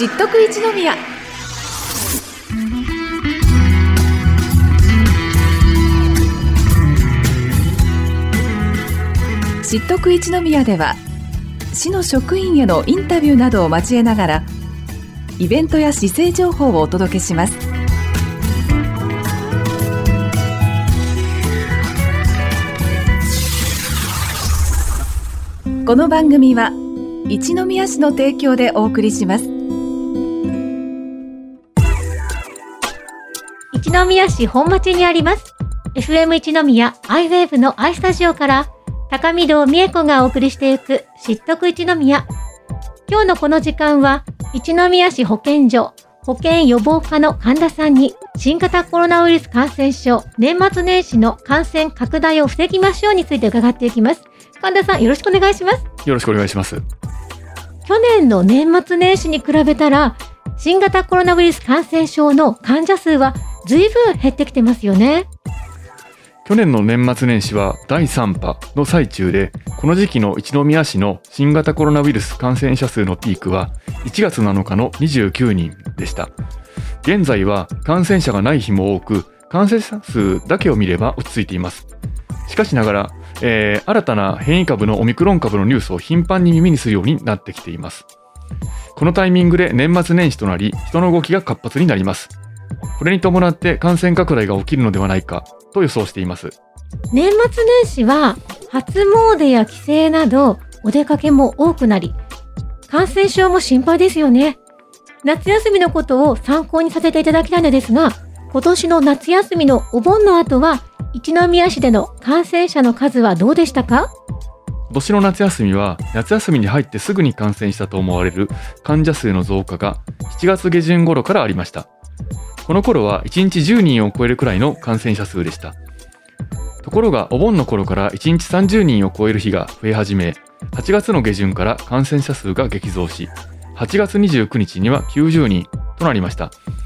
知っとく一宮。知っとく一宮では、市の職員へのインタビューなどを交えながらイベントや市政情報をお届けします。この番組は一宮市の提供でお送りします。 一宮市本町にあります FM 一宮 iWave の i スタジオから高見堂美恵子がお送りしていく知っとく一宮。今日のこの時間は一宮市保健所保健予防課の神田さんに新型コロナウイルス感染症年末年始の感染拡大を防ぎましょうについて伺っていきます。神田さん、よろしくお願いします。 よろしくお願いします。 去年の年末年始に比べたら新型コロナウイルス感染症の患者数は随分減ってきてますよね。 去年の年末年始は第3波の最中で、この時期の一宮市の新型コロナウイルス感染者数のピークは1月7日の29人でした。現在は感染者がない日も多く、感染者数だけを見れば落ち着いています。しかしながら、新たな変異株のオミクロン株のニュースを頻繁に耳にするようになってきています。このタイミングで年末年始となり、人の動きが活発になります。これに伴って感染拡大が起きるのではないかと予想しています。 年末年始は初詣や帰省などお出かけも多くなり、感染症も心配ですよね。夏休みのことを参考にさせていただきたいのですが、今年の夏休みのお盆の後は一宮市での感染者の数はどうでしたか？ 今年の夏休みは、夏休みに入ってすぐに感染したと思われる患者数の増加が7月下旬頃からありました。この頃は1日10人を超えるくらいの感染者数でした。ところがお盆の頃から1日30人を超える日が増え始め、8月の下旬から感染者数が激増し、8月29日には90人となりました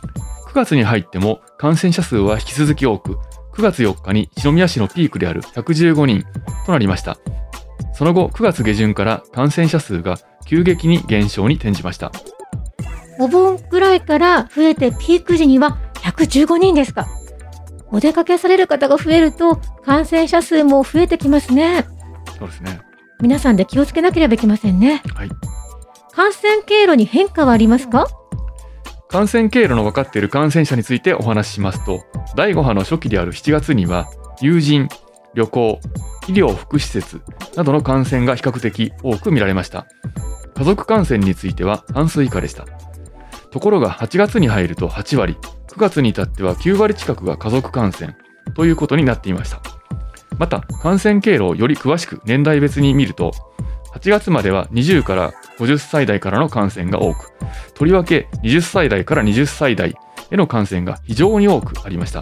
。9月に入っても感染者数は引き続き多く、9月4日に一宮市のピークである115人となりました。その後9月下旬から感染者数が急激に減少に転じました。 お盆ぐらいから増えてピーク時には115人ですか。お出かけされる方が増えると感染者数も増えてきますね。 そうですね。 皆さんで気をつけなければいけませんね。 はい。 感染経路に変化はありますか？ 感染経路の分かっている感染者についてお話ししますと、第5波の初期である7月には友人、旅行、医療福祉施設などの感染が比較的多く見られました。家族感染については半数以下でした。ところが8月に入ると8割、9月に至っては9割近くが家族感染ということになっていました。また、感染経路をより詳しく年代別に見ると、8月までは20から50歳代からの感染が多く、とりわけ20歳代から20歳代への感染が非常に多くありました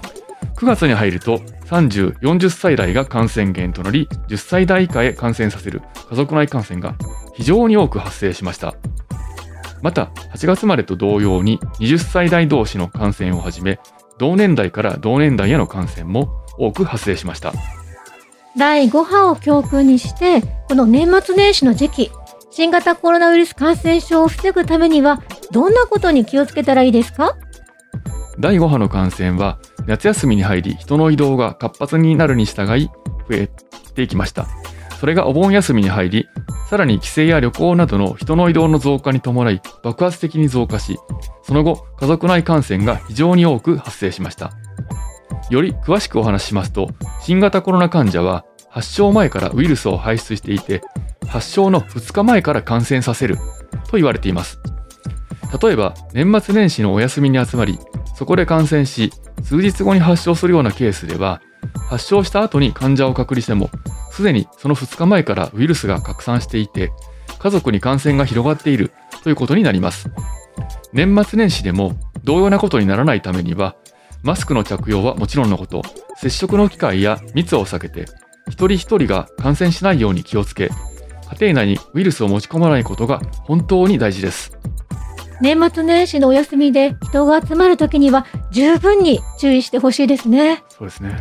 。9月に入ると30、40歳代が感染源となり、10歳代以下へ感染させる家族内感染が非常に多く発生しました。また、8月までと同様に20歳代同士の感染をはじめ、同年代から同年代への感染も多く発生しました。 第5波を教訓にして、この年末年始の時期、新型コロナウイルス感染症を防ぐためには、どんなことに気をつけたらいいですか？ 第5波の感染は、夏休みに入り人の移動が活発になるに従い増えていきました。それがお盆休みに入り、さらに帰省や旅行などの人の移動の増加に伴い爆発的に増加し、その後家族内感染が非常に多く発生しました。より詳しくお話ししますと、新型コロナ患者は発症前からウイルスを排出していて、発症の2日前から感染させると言われています。例えば年末年始のお休みに集まり、そこで感染し、数日後に発症するようなケースでは、発症した後に患者を隔離しても、すでにその2日前からウイルスが拡散していて、家族に感染が広がっているということになります。年末年始でも同様なことにならないためには、マスクの着用はもちろんのこと、接触の機会や密を避けて、一人一人が感染しないように気をつけ、家庭内にウイルスを持ち込まないことが本当に大事です。 年末年始のお休みで人が集まるときには十分に注意してほしいですね。 そうですね。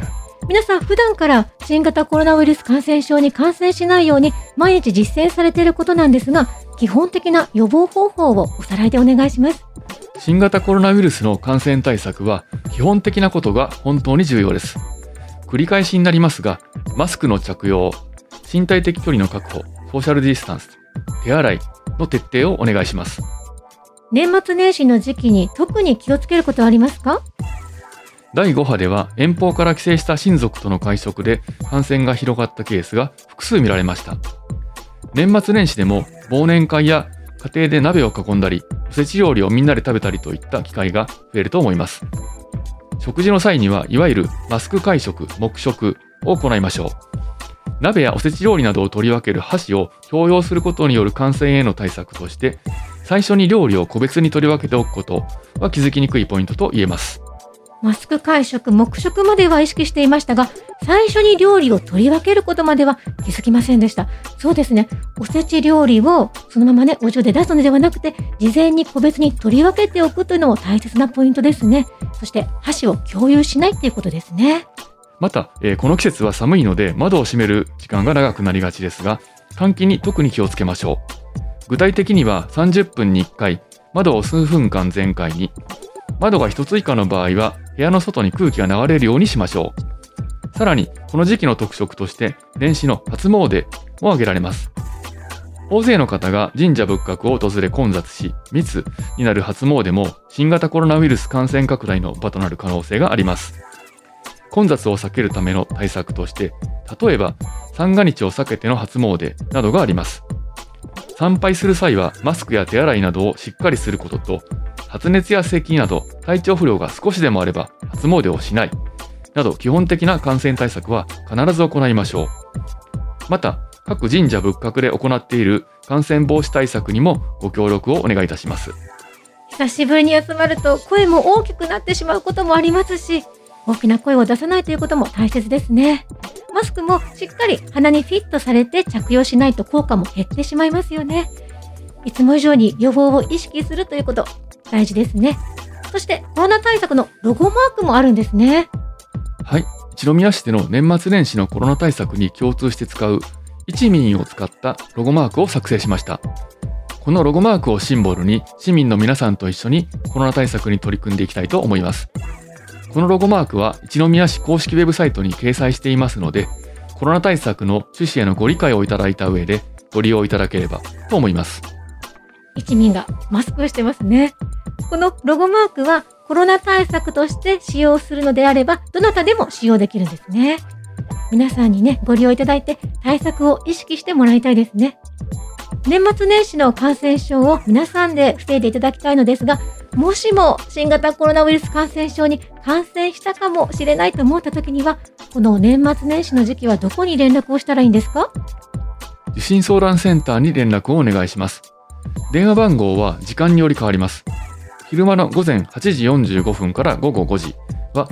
皆さん普段から新型コロナウイルス感染症に感染しないように毎日実践されていることなんですが、基本的な予防方法をおさらいでお願いします。 新型コロナウイルスの感染対策は基本的なことが本当に重要です。繰り返しになりますが、マスクの着用、身体的距離の確保、ソーシャルディスタンス、手洗いの徹底をお願いします。 年末年始の時期に特に気をつけることはありますか？ 第5波では遠方から帰省した親族との会食で感染が広がったケースが複数見られました。年末年始でも忘年会や家庭で鍋を囲んだり、おせち料理をみんなで食べたりといった機会が増えると思います。食事の際にはいわゆるマスク会食、黙食を行いましょう。鍋やおせち料理などを取り分ける箸を共用することによる感染への対策として、最初に料理を個別に取り分けておくことは気づきにくいポイントと言えます。 マスク会食、黙食までは意識していましたが、最初に料理を取り分けることまでは気づきませんでした。そうですね。おせち料理をそのままね、お重で出すのではなくて、事前に個別に取り分けておくというのも大切なポイントですね。そして箸を共有しないということですね。 また、この季節は寒いので窓を閉める時間が長くなりがちですが、換気に特に気をつけましょう。具体的には30分に1回、窓を数分間全開に、窓が1つ以下の場合は部屋の外に空気が流れるようにしましょう。さらにこの時期の特色として年始の初詣も挙げられます。大勢の方が神社仏閣を訪れ混雑し密になる初詣も新型コロナウイルス感染拡大の場となる可能性があります。混雑を避けるための対策として例えば三が日を避けての初詣などがあります。参拝する際はマスクや手洗いなどをしっかりすることと、発熱や咳など体調不良が少しでもあれば初詣をしないなど基本的な感染対策は必ず行いましょう。また各神社仏閣で行っている感染防止対策にもご協力をお願いいたします。 久しぶりに集まると声も大きくなってしまうこともありますし、大きな声を出さないということも大切ですね。マスクもしっかり鼻にフィットされて着用しないと効果も減ってしまいますよね。いつも以上に予防を意識するということ大事ですね。そしてコロナ対策のロゴマークもあるんですね。 はい、一宮市での年末年始のコロナ対策に共通して使う一民を使ったロゴマークを作成しました。このロゴマークをシンボルに市民の皆さんと一緒にコロナ対策に取り組んでいきたいと思います。このロゴマークは一宮市公式ウェブサイトに掲載していますので、コロナ対策の趣旨へのご理解をいただいた上でご利用いただければと思います。 一民がマスクをしてますね。このロゴマークはコロナ対策として使用するのであれば、どなたでも使用できるんですね。皆さんにね、ご利用いただいて対策を意識してもらいたいですね。年末年始の感染症を皆さんで防いでいただきたいのですが、もしも新型コロナウイルス感染症に感染したかもしれないと思った時には、この年末年始の時期はどこに連絡をしたらいいんですか？ 受診相談センターに連絡をお願いします。電話番号は時間により変わります。昼間の午前8時45分から午後5時は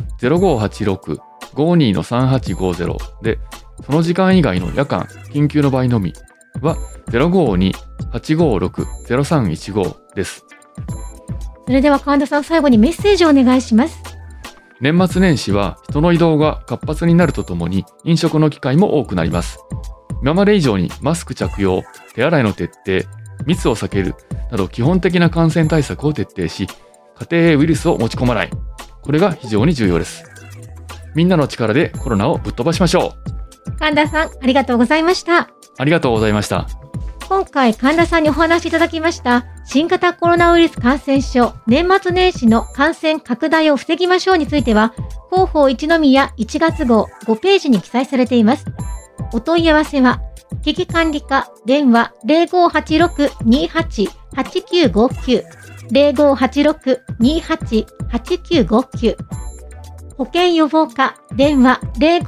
0586-52-3850 で、その時間以外の夜間、緊急の場合のみは 052-856-0315 です。 それでは神田さん、最後にメッセージをお願いします。 年末年始は人の移動が活発になるとともに飲食の機会も多くなります。今まで以上にマスク着用、手洗いの徹底、密を避けるなど基本的な感染対策を徹底し、家庭へウイルスを持ち込まない。これが非常に重要です。みんなの力でコロナをぶっ飛ばしましょう。神田さん、ありがとうございました。 ありがとうございました。 今回神田さんにお話しいただきました新型コロナウイルス感染症年末年始の感染拡大を防ぎましょうについては、広報一宮1月号5ページに記載されています。お問い合わせは危機管理課電話 0586-28-8959 0586-28-8959 保健予防課電話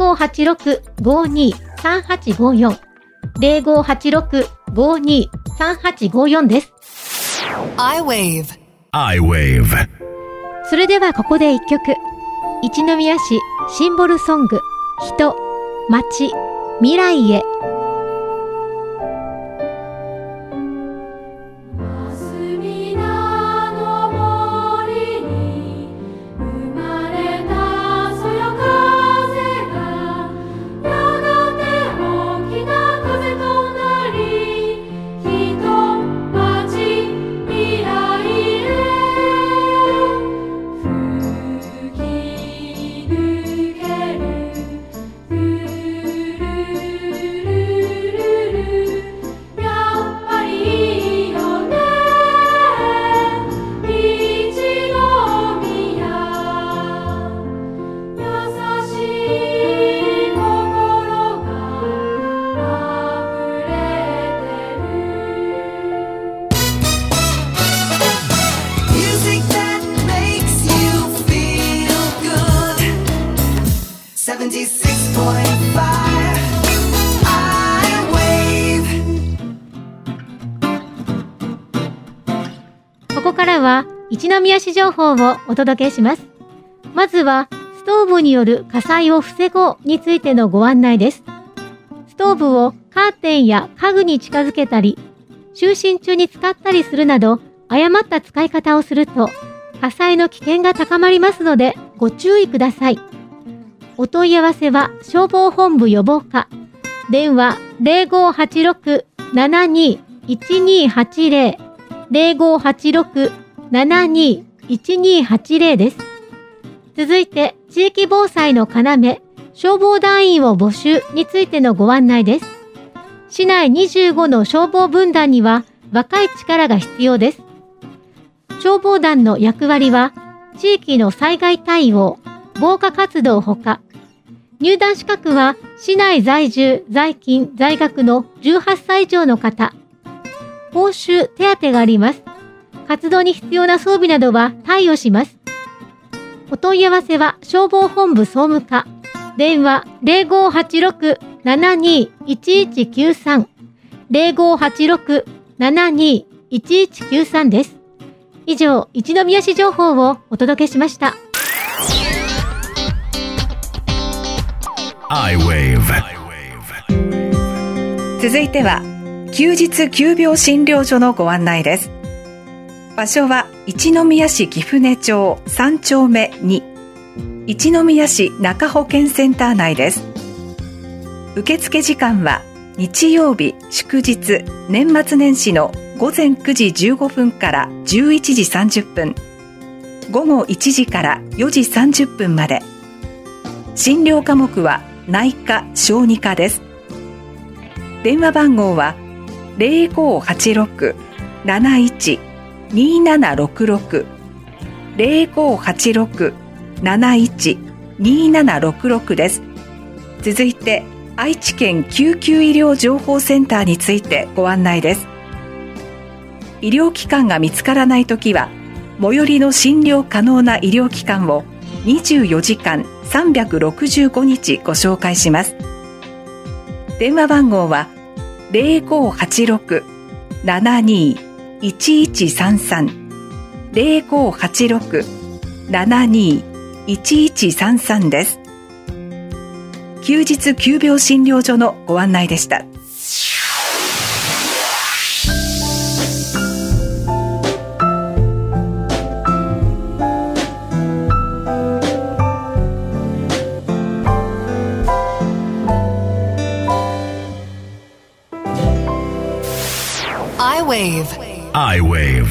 0586-52-3854 0586-52-3854 です。 iWave。 それではここで一曲。一宮市シンボルソング、人、街、未来へ。 からは一宮市情報をお届けします。まずはストーブによる火災を防ごうについてのご案内です。ストーブをカーテンや家具に近づけたり、就寝中に使ったりするなど誤った使い方をすると火災の危険が高まりますのでご注意ください。お問い合わせは消防本部予防課、電話 0586-721280 0586-721280 です。続いて地域防災の要、消防団員を募集についてのご案内です。市内25の消防分団には若い力が必要です。消防団の役割は地域の災害対応、防火活動ほか、入団資格は市内在住、在勤、在学の18歳以上の方。報酬、手当があります。活動に必要な装備などは貸与します。お問い合わせは消防本部総務課、電話 0586-721193 0586-721193 です。以上、一宮市情報をお届けしました。 I-Wave。 続いては休日急病診療所のご案内です。場所は一宮市貴船町3丁目2、一宮市中保健センター内です。受付時間は日曜日、祝日、年末年始の午前9時15分から11時30分、午後1時から4時30分まで。診療科目は内科・小児科です。電話番号は 0586-712766 0586-712766 です。続いて愛知県救急医療情報センターについてご案内です。医療機関が見つからないときは最寄りの診療可能な医療機関を24時間365日ご紹介します。電話番号は 0586-721133 0586-721133 です。休日急病診療所のご案内でした。 I-Wave。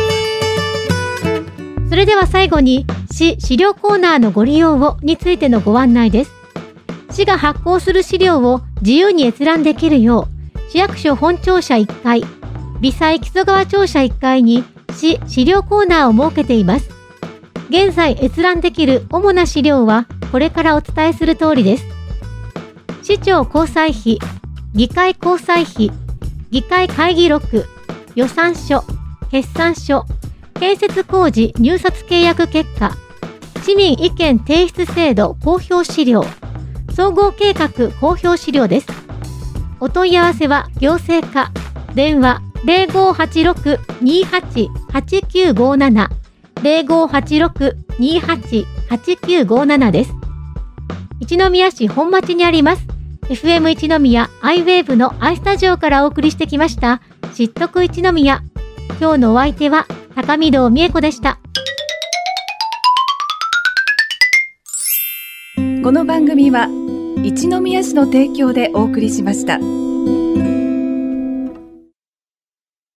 それでは最後に市資料コーナーのご利用をについてのご案内です。市が発行する資料を自由に閲覧できるよう、市役所本庁舎1階、微細木曽川庁舎1階に市資料コーナーを設けています。現在閲覧できる主な資料はこれからお伝えする通りです。市長交際費、議会交際費、議会会議録、予算書、決算書、建設工事入札契約結果、市民意見提出制度公表資料、総合計画公表資料です。お問い合わせは行政課、電話 0586-288957 0586-288957 です。一宮市本町にあります FM 一宮 I-Wave の I スタジオからお送りしてきました知っとく一宮。今日のお相手は高見堂美恵子でした。 この番組は一宮市の提供でお送りしました。